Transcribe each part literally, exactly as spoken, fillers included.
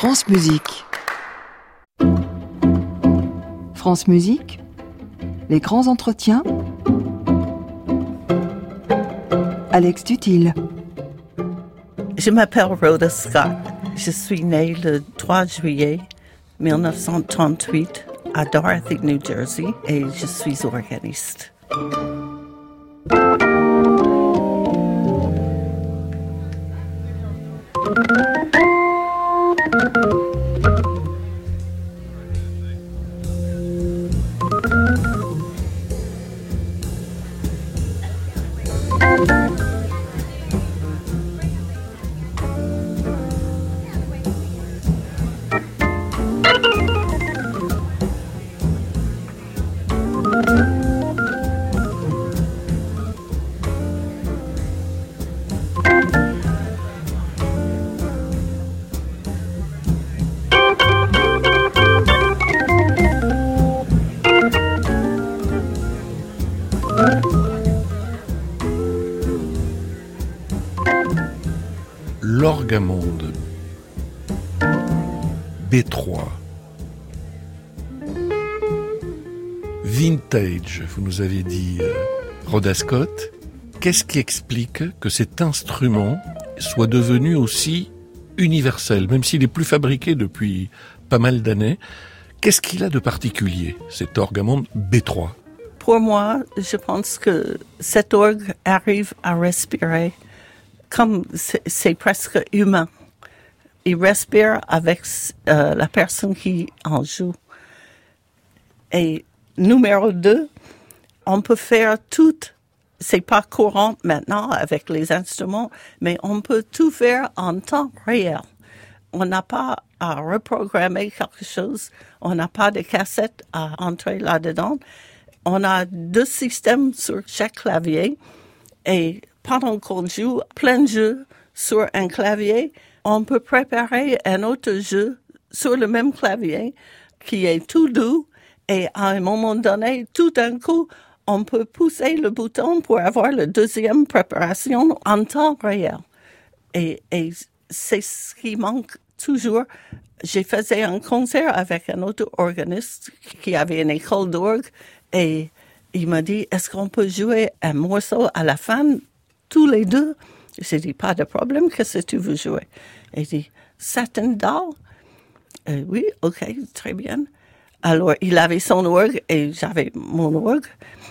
France Musique. France Musique, les grands entretiens. Alex Dutil. Je m'appelle Rhoda Scott. Je suis née le trois juillet mille neuf cent trente-huit à Dorothy, New Jersey, et je suis organiste. L'Orgamonde B trois. Vintage, vous nous avez dit, euh, Rhoda Scott. Qu'est-ce qui explique que cet instrument soit devenu aussi universel, même s'il est plus fabriqué depuis pas mal d'années? Qu'est-ce qu'il a de particulier, cet Orgamonde B trois? Pour moi, je pense que cet orgue arrive à respirer comme c'est, c'est presque humain. Il respire avec euh, la personne qui en joue. Et numéro deux, on peut faire tout. C'est pas courant maintenant avec les instruments, mais on peut tout faire en temps réel. On n'a pas à reprogrammer quelque chose. On n'a pas de cassette à entrer là-dedans. On a deux systèmes sur chaque clavier et pendant qu'on joue plein de jeux sur un clavier, on peut préparer un autre jeu sur le même clavier qui est tout doux et à un moment donné, tout d'un coup, on peut pousser le bouton pour avoir la deuxième préparation en temps réel. Et, et c'est ce qui manque toujours. J'ai fait un concert avec un autre organiste qui avait une école d'orgue et il m'a dit, est-ce qu'on peut jouer un morceau à la fin tous les deux? J'ai dit, pas de problème, qu'est-ce que tu veux jouer? Il dit, Satin Doll? Euh, oui, ok, très bien. Alors, il avait son orgue et j'avais mon orgue.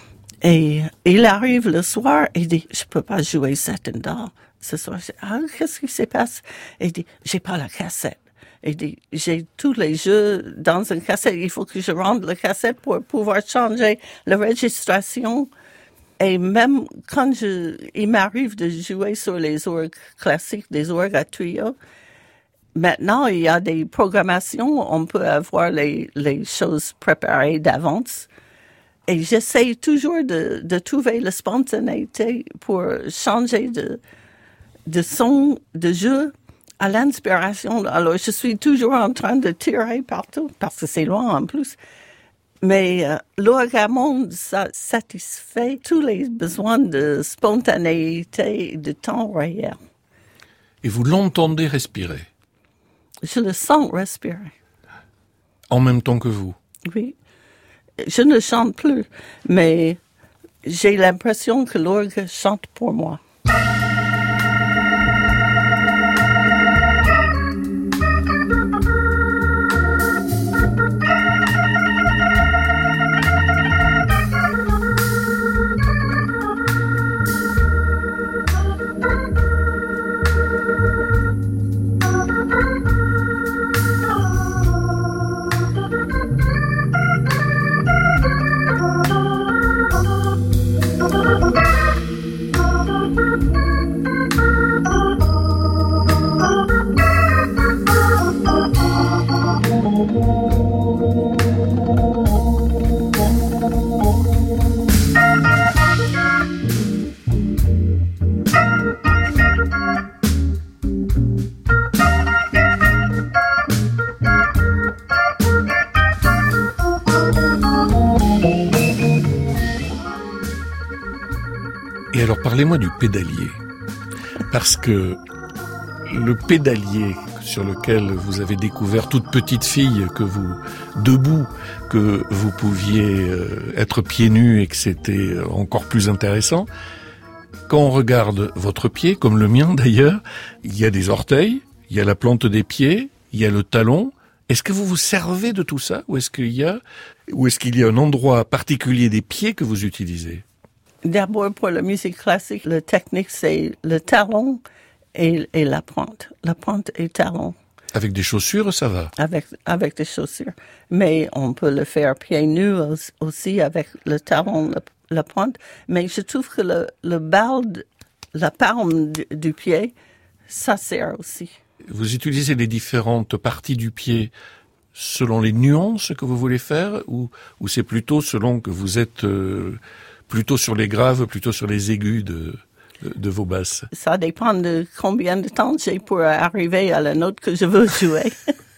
Et il arrive le soir et il dit, je peux pas jouer Satin Doll ce soir. Je dis, ah, qu'est-ce qui se passe? Il dit, j'ai pas la cassette. Il dit, j'ai tous les jeux dans une cassette. Il faut que je rende la cassette pour pouvoir changer la registration. Et même quand je, il m'arrive de jouer sur les orgues classiques, des orgues à tuyaux, maintenant, il y a des programmations, on peut avoir les, les choses préparées d'avance. Et j'essaie toujours de, de trouver la spontanéité pour changer de, de son, de jeu à l'inspiration. Alors, je suis toujours en train de tirer partout, parce que c'est loin en plus. Mais euh, l'Orgamonde, ça satisfait tous les besoins de spontanéité et de temps réel. Et vous l'entendez respirer? Je le sens respirer. En même temps que vous? Oui. Je ne chante plus, mais j'ai l'impression que l'orgue chante pour moi. Et alors, parlez-moi du pédalier. Parce que le pédalier sur lequel vous avez découvert toute petite fille que vous, debout, que vous pouviez euh, être pieds nus et que c'était encore plus intéressant. Quand on regarde votre pied, comme le mien d'ailleurs, il y a des orteils, il y a la plante des pieds, il y a le talon. Est-ce que vous vous servez de tout ça ou est-ce qu'il y a, ou est-ce qu'il y a un endroit particulier des pieds que vous utilisez? D'abord, pour la musique classique, la technique, c'est le talon et, et la pointe. La pointe et talon. Avec des chaussures, ça va? Avec, avec des chaussures. Mais on peut le faire pieds nus aussi avec le talon, la, la pointe. Mais je trouve que le, le bal, la palme du, du pied, ça sert aussi. Vous utilisez les différentes parties du pied selon les nuances que vous voulez faire ou, ou c'est plutôt selon que vous êtes euh, plutôt sur les graves, plutôt sur les aigus de, de, de vos basses? Ça dépend de combien de temps j'ai pour arriver à la note que je veux jouer.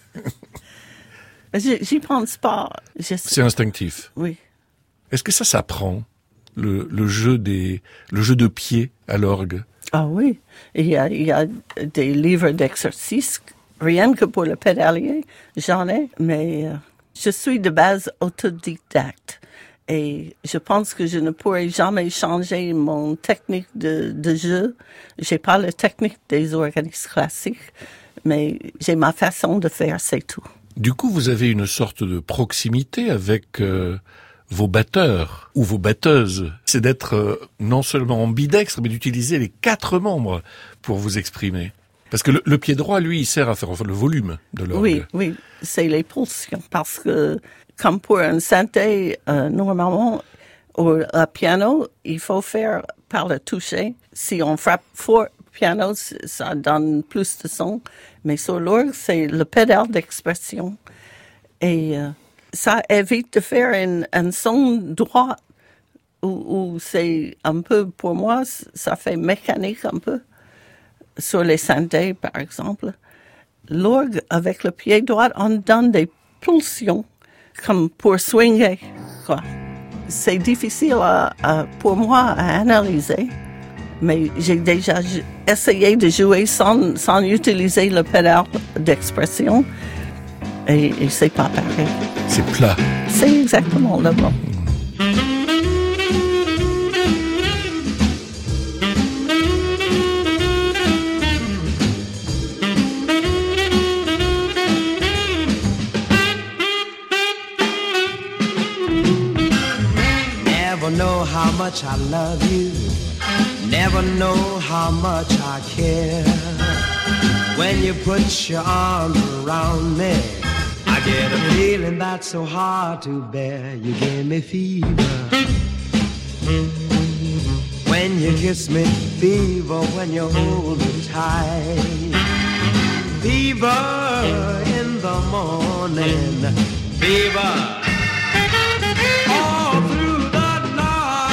J'y pense pas. Je... C'est instinctif. Oui. Est-ce que ça s'apprend, le, le jeu des, le jeu de pied à l'orgue? Ah oui. Il y a, il y a des livres d'exercices, rien que pour le pédalier, j'en ai, mais euh, je suis de base autodidacte. Et je pense que je ne pourrai jamais changer mon technique de, de jeu. J'ai pas la technique des organistes classiques, mais j'ai ma façon de faire, c'est tout. Du coup, vous avez une sorte de proximité avec euh, vos batteurs ou vos batteuses. C'est d'être euh, non seulement ambidextre, mais d'utiliser les quatre membres pour vous exprimer. Parce que le, le pied droit, lui, il sert à faire enfin, le volume de l'orgue. Oui, oui, c'est les pulsions. Parce que, comme pour un synthé, euh, normalement, au piano, il faut faire par le toucher. Si on frappe fort piano, ça donne plus de son. Mais sur l'orgue, c'est le pédale d'expression. Et euh, ça évite de faire un, un son droit où, où c'est un peu, pour moi, ça fait mécanique un peu. Sur les synthés, par exemple, l'orgue, avec le pied droit, on donne des pulsions, comme pour swinger, quoi. C'est difficile à, à, pour moi à analyser, mais j'ai déjà essayé de jouer sans, sans utiliser le pédale d'expression, et, et c'est pas pareil. C'est plat. C'est exactement le mot. Never know how much I love you. Never know how much I care. When you put your arms around me, I get a feeling that's so hard to bear. You give me fever when you kiss me, fever when you hold me tight. Fever in the morning, fever all through the night.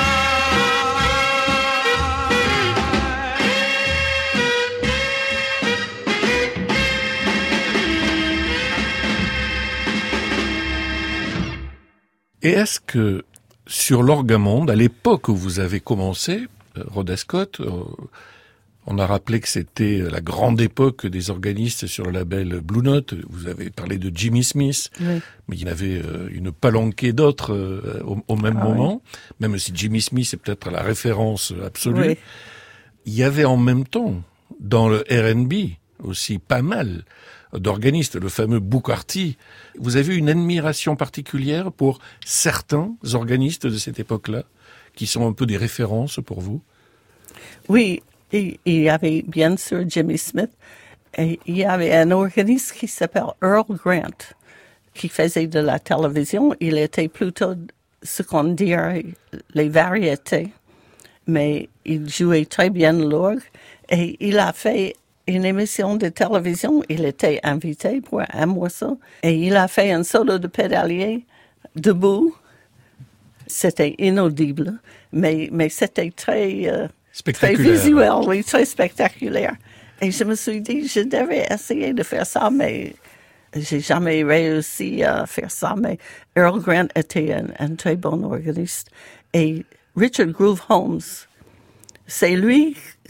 Et est-ce que sur l'orgamonde, à l'époque où vous avez commencé, euh, Rhoda Scott, euh, on a rappelé que c'était la grande époque des organistes sur le label Blue Note. Vous avez parlé de Jimmy Smith, oui. Mais il y en avait euh, une palanquée d'autres euh, au, au même ah, moment. Oui. Même si Jimmy Smith est peut-être la référence absolue. Oui. Il y avait en même temps, dans le R and B, aussi pas mal d'organistes, le fameux Booker T. Vous avez une admiration particulière pour certains organistes de cette époque-là, qui sont un peu des références pour vous? Oui. Il y avait bien sûr Jimmy Smith et il y avait un organiste qui s'appelle Earl Grant qui faisait de la télévision. Il était plutôt ce qu'on dirait les variétés, mais il jouait très bien l'orgue et il a fait une émission de télévision. Il était invité pour un morceau et il a fait un solo de pédalier debout. C'était inaudible, mais, mais c'était très... Euh, Très visuel, oui, très spectaculaire. Et je me suis dit, je devais essayer de faire ça, mais j'ai jamais réussi à faire ça. Mais Earl Grant était un, un très bon organiste. Et Richard Groove Holmes, c'est lui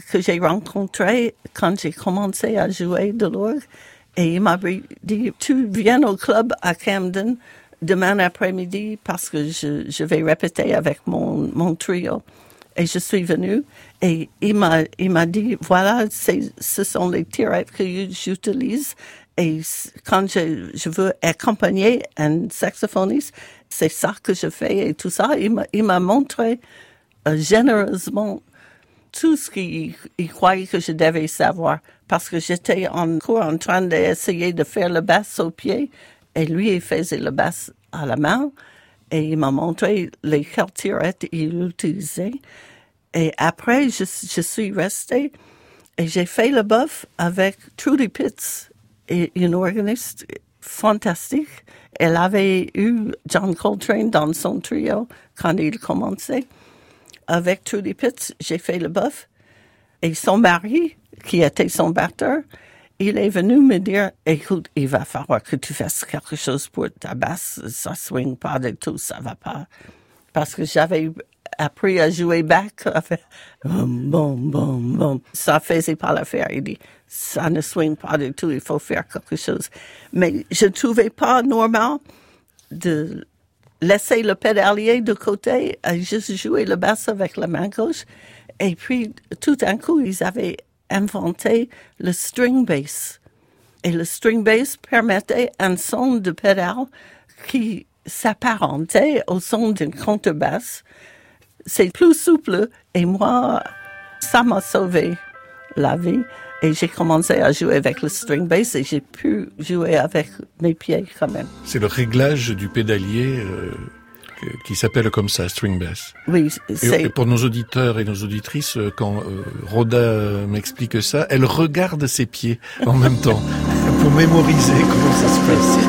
que j'ai rencontré quand j'ai commencé à jouer de l'orgue. Et il m'a dit, tu viens au club à Camden demain après-midi parce que je, je vais répéter avec mon, mon trio. Et je suis venue et il m'a, il m'a dit, voilà, c'est, ce sont les tirettes que j'utilise. Et quand je, je veux accompagner un saxophoniste, c'est ça que je fais et tout ça. Il m'a, il m'a montré euh, généreusement tout ce qu'il il croyait que je devais savoir. Parce que j'étais en cours en train d'essayer de faire le basse au pied. Et lui, il faisait le basse à la main. Et il m'a montré les quelles tirettes il utilisait. Et après, je, je suis restée et j'ai fait le bœuf avec Trudy Pitts, une organiste fantastique. Elle avait eu John Coltrane dans son trio quand il commençait. Avec Trudy Pitts, j'ai fait le bœuf. Et son mari, qui était son batteur, il est venu me dire, écoute, il va falloir que tu fasses quelque chose pour ta basse. Ça swing pas du tout, ça va pas. Parce que j'avais appris à jouer back, à faire boum, boum, boum, boum. Ça faisait pas l'affaire. Il dit, ça ne swing pas du tout, il faut faire quelque chose. Mais je ne trouvais pas normal de laisser le pédalier de côté et juste jouer le basse avec la main gauche. Et puis, tout d'un coup, ils avaient inventé le string bass. Et le string bass permettait un son de pédale qui s'apparentait au son d'une contrebasse. C'est plus souple et moi, ça m'a sauvé la vie. Et j'ai commencé à jouer avec le string bass et j'ai pu jouer avec mes pieds quand même. C'est le réglage du pédalier euh, qui s'appelle comme ça, string bass. Oui, c'est... Et, et pour nos auditeurs et nos auditrices, quand euh, Rhoda m'explique ça, elle regarde ses pieds en même temps pour mémoriser comment ça se passe.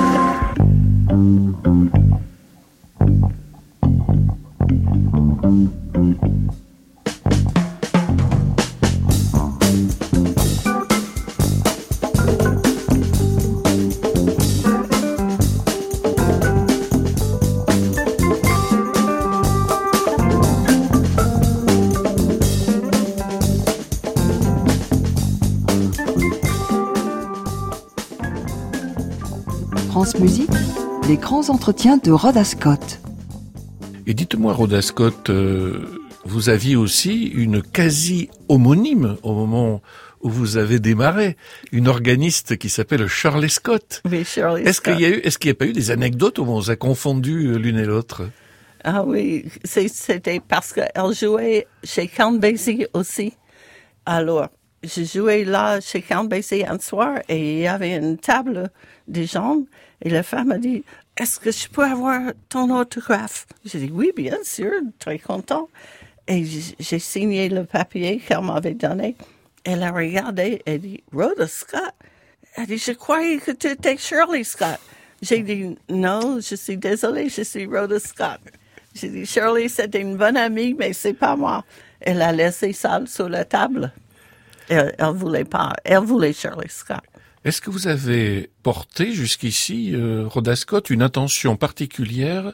France Musique, les grands entretiens de Rhoda Scott. Et dites-moi, Rhoda Scott, euh, vous aviez aussi une quasi-homonyme au moment où vous avez démarré, une organiste qui s'appelle Shirley Scott. Oui, Shirley est-ce Scott. Qu'il y a eu, est-ce qu'il n'y a pas eu des anecdotes où on vous a confondu l'une et l'autre? Ah oui, c'est, c'était parce qu'elle jouait chez Count Basie aussi. Alors, je jouais là chez Count Basie un soir et il y avait une table des gens et la femme a dit, est-ce que je peux avoir ton autographe? J'ai dit, oui, bien sûr, très content. Et j'ai signé le papier qu'elle m'avait donné. Elle a regardé et dit, Rhoda Scott? Elle dit, je croyais que tu étais Shirley Scott. J'ai dit, non, je suis désolée, je suis Rhoda Scott. J'ai dit, Shirley, c'était une bonne amie, mais c'est pas moi. Elle a laissé ça sur la table. Elle, elle voulait pas, elle voulait Shirley Scott. Est-ce que vous avez porté jusqu'ici, euh, Rhoda Scott, une attention particulière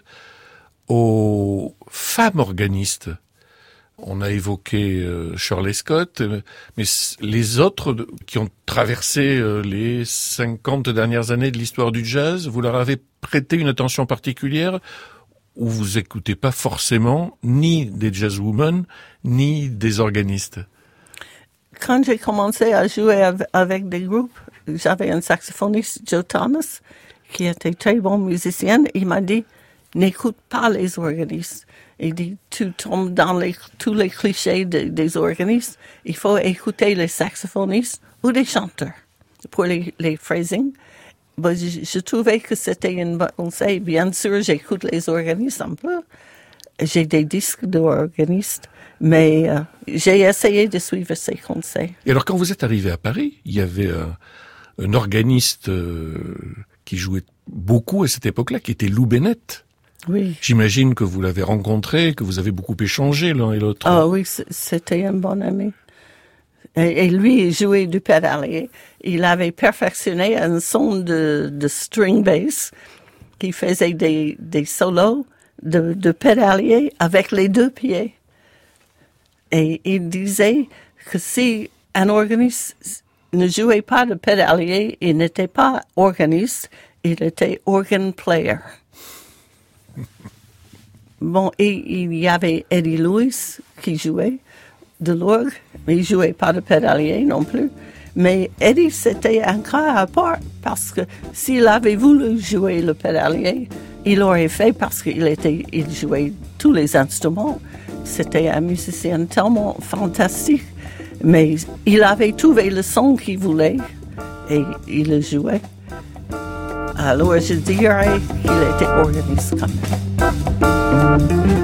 aux femmes organistes? On a évoqué euh, Shirley Scott, euh, mais les autres de, qui ont traversé euh, les cinquante dernières années de l'histoire du jazz, vous leur avez prêté une attention particulière où vous écoutez pas forcément ni des jazzwomen, ni des organistes? Quand j'ai commencé à jouer avec des groupes, j'avais un saxophoniste, Joe Thomas, qui était très bon musicien. Il m'a dit, n'écoute pas les organistes. Il dit, tu tombes dans les, tous les clichés de, des organistes. Il faut écouter les saxophonistes ou les chanteurs pour les, les phrasing. Ben, je, je trouvais que c'était une bonne conseil. Bien sûr, j'écoute les organistes un peu. J'ai des disques d'organistes, mais euh, j'ai essayé de suivre ces conseils. Et alors, quand vous êtes arrivé à Paris, il y avait un, un organiste euh, qui jouait beaucoup à cette époque-là, qui était Lou Bennett. Oui. J'imagine que vous l'avez rencontré, que vous avez beaucoup échangé l'un et l'autre. Ah oui, c'était un bon ami. Et, et lui, il jouait du pédalier. Il avait perfectionné un son de, de string bass qui faisait des, des solos de, de pédalier avec les deux pieds. Et il disait que si un organiste ne jouait pas de pédalier, il n'était pas organiste, il était organ player. Bon, et il y avait Eddie Lewis qui jouait de l'orgue, mais il jouait pas de pédalier non plus. Mais Eddie, c'était un cas à part, parce que s'il avait voulu jouer le pédalier, il l'aurait fait parce qu'il était, il jouait tous les instruments. C'était un musicien tellement fantastique. Mais il avait trouvé le son qu'il voulait et il le jouait. Alors je dirais qu'il était organiste quand même.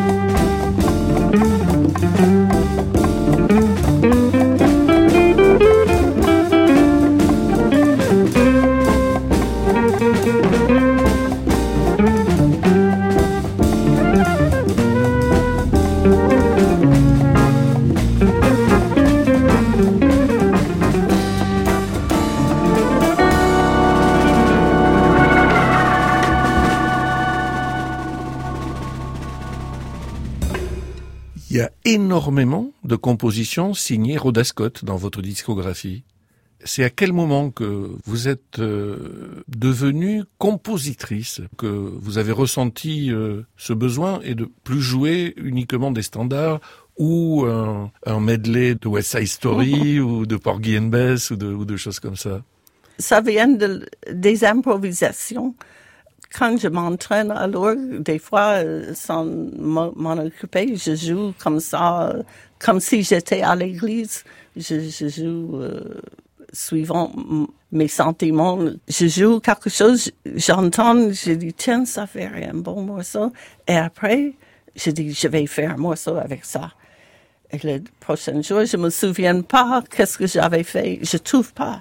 Il y a énormément de compositions signées Rhoda Scott dans votre discographie. C'est à quel moment que vous êtes euh, devenue compositrice, que vous avez ressenti euh, ce besoin et de plus jouer uniquement des standards ou un, un medley de West Side Story ou de Porgy and Bess ou de, ou de choses comme ça? Ça vient de, des improvisations. Quand je m'entraîne à l'orgue, des fois, sans m'en occuper, je joue comme ça, comme si j'étais à l'église. Je, je joue euh, suivant mes sentiments. Je joue quelque chose, j'entends, je dis, tiens, ça fait un bon morceau. Et après, je dis, je vais faire un morceau avec ça. Et le prochain jour, je me souviens pas qu'est-ce que j'avais fait. Je trouve pas.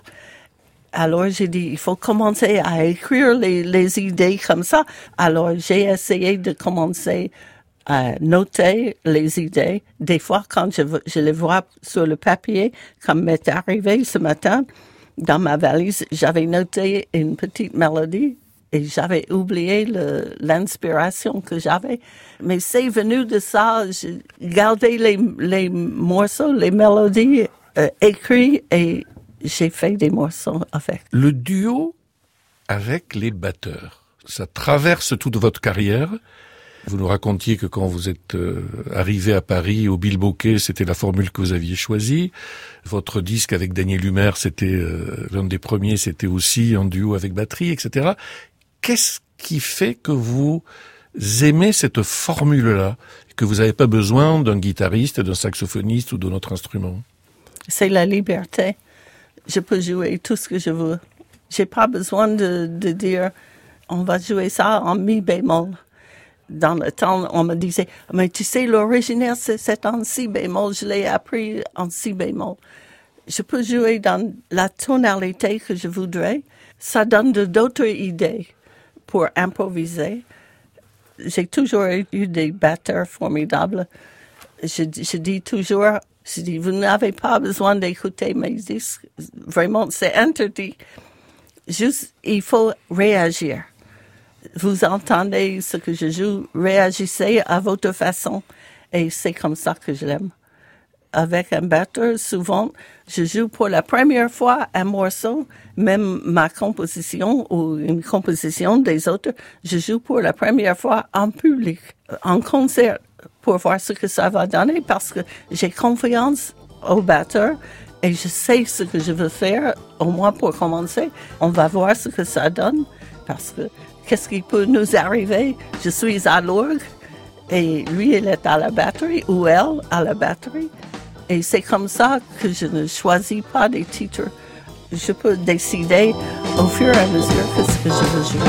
Alors, j'ai dit, il faut commencer à écrire les, les idées comme ça. Alors, j'ai essayé de commencer à noter les idées. Des fois, quand je, je les vois sur le papier, comme m'est arrivé ce matin, dans ma valise, j'avais noté une petite mélodie et j'avais oublié le, l'inspiration que j'avais. Mais c'est venu de ça. J'ai gardé les, les morceaux, les mélodies euh, écrits et j'ai fait des morceaux avec. Le duo avec les batteurs, ça traverse toute votre carrière. Vous nous racontiez que quand vous êtes euh, arrivé à Paris, au Bilboquet, c'était la formule que vous aviez choisie. Votre disque avec Daniel Humer, c'était euh, l'un des premiers, c'était aussi en duo avec batterie, et cetera. Qu'est-ce qui fait que vous aimez cette formule-là, que vous n'avez pas besoin d'un guitariste, d'un saxophoniste ou d'un autre instrument? C'est la liberté. Je peux jouer tout ce que je veux. J'ai pas besoin de, de dire, on va jouer ça en mi bémol. Dans le temps, on me disait, mais tu sais, l'original, c'est, c'est en si bémol. Je l'ai appris en si bémol. Je peux jouer dans la tonalité que je voudrais. Ça donne de, d'autres idées pour improviser. J'ai toujours eu des batteurs formidables. Je, je dis toujours, je dis, vous n'avez pas besoin d'écouter mes disques. Vraiment, c'est interdit. Juste, il faut réagir. Vous entendez ce que je joue, réagissez à votre façon. Et c'est comme ça que je l'aime. Avec un batteur, souvent, je joue pour la première fois un morceau, même ma composition ou une composition des autres, je joue pour la première fois en public, en concert, pour voir ce que ça va donner, parce que j'ai confiance au batteur et je sais ce que je veux faire, au moins pour commencer. On va voir ce que ça donne, parce que qu'est-ce qui peut nous arriver? Je suis à l'orgue et lui, il est à la batterie, ou elle à la batterie. Et c'est comme ça que je ne choisis pas des titres. Je peux décider au fur et à mesure que ce que je veux jouer.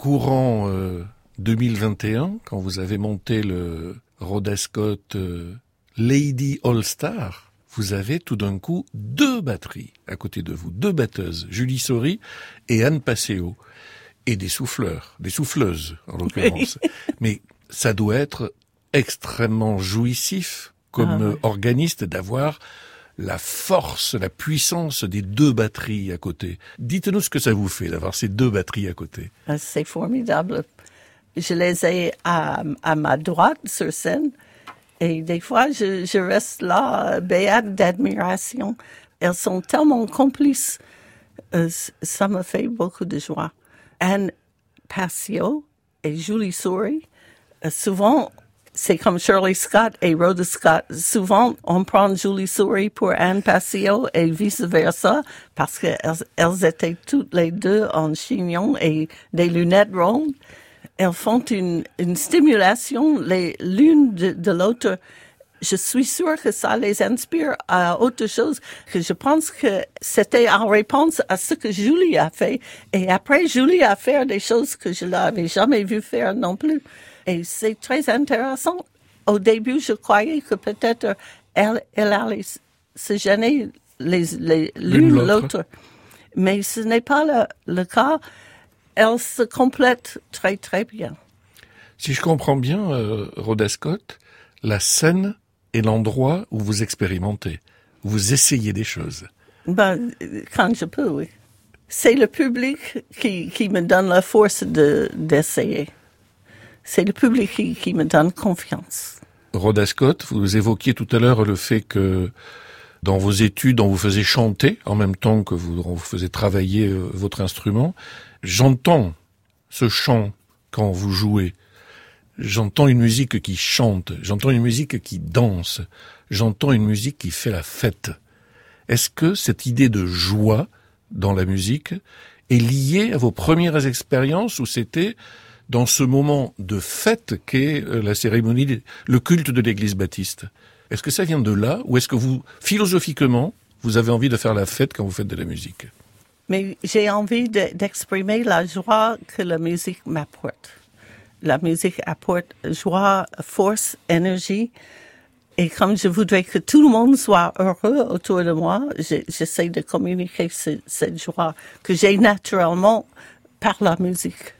courant euh, deux mille vingt et un, quand vous avez monté le Rhoda Scott euh, Lady All Star, vous avez tout d'un coup deux batteries à côté de vous, deux batteuses, Julie Saury et Anne Passeo, et des souffleurs, des souffleuses en l'occurrence. Oui. Mais ça doit être extrêmement jouissif comme ah, ouais. organiste d'avoir la force, la puissance des deux batteries à côté. Dites-nous ce que ça vous fait d'avoir ces deux batteries à côté. C'est formidable. Je les ai à, à ma droite sur scène et des fois je, je reste là béate d'admiration. Elles sont tellement complices. Euh, ça me fait beaucoup de joie. Anne Passeo et Julie Saury, euh, souvent c'est comme Shirley Scott et Rhoda Scott. Souvent, on prend Julie Saury pour Anne Passeo et vice-versa, parce qu'elles elles étaient toutes les deux en chignon et des lunettes rondes. Elles font une, une stimulation les, l'une de, de l'autre. Je suis sûre que ça les inspire à autre chose, que je pense que c'était en réponse à ce que Julie a fait. Et après, Julie a fait des choses que je l'avais jamais vu faire non plus. Et c'est très intéressant. Au début, je croyais que peut-être elle, elle allait se gêner les, les, l'une, l'une l'autre. l'autre. Mais ce n'est pas le, le cas. Elles se complètent très, très bien. Si je comprends bien, euh, Rhoda Scott, la scène est l'endroit où vous expérimentez, où vous essayez des choses. Ben, quand je peux, oui. C'est le public qui, qui me donne la force de, d'essayer. C'est le public qui, qui me donne confiance. Rhoda Scott, vous évoquiez tout à l'heure le fait que dans vos études, on vous faisait chanter en même temps que vous, on vous faisait travailler euh, votre instrument. J'entends ce chant quand vous jouez. J'entends une musique qui chante. J'entends une musique qui danse. J'entends une musique qui fait la fête. Est-ce que cette idée de joie dans la musique est liée à vos premières expériences ou c'était dans ce moment de fête qu'est la cérémonie, le culte de l'église baptiste? Est-ce que ça vient de là ou est-ce que vous, philosophiquement, vous avez envie de faire la fête quand vous faites de la musique? Mais j'ai envie de, d'exprimer la joie que la musique m'apporte. La musique apporte joie, force, énergie. Et comme je voudrais que tout le monde soit heureux autour de moi, j'essaie de communiquer ce, cette joie que j'ai naturellement par la musique.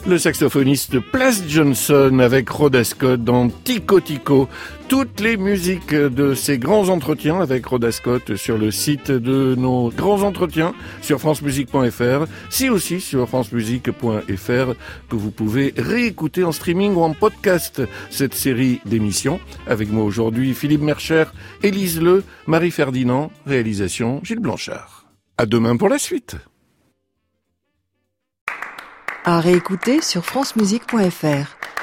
le saxophoniste Plas Johnson avec Rhoda Scott dans Tico Tico. Toutes les musiques de ces grands entretiens avec Rhoda Scott sur le site de nos grands entretiens sur france musique point f r, si aussi sur france musique point f r que vous pouvez réécouter en streaming ou en podcast cette série d'émissions. Avec moi aujourd'hui Philippe Mercher, Élise Le, Marie Ferdinand, réalisation Gilles Blanchard. À demain pour la suite. À réécouter sur france musique point f r.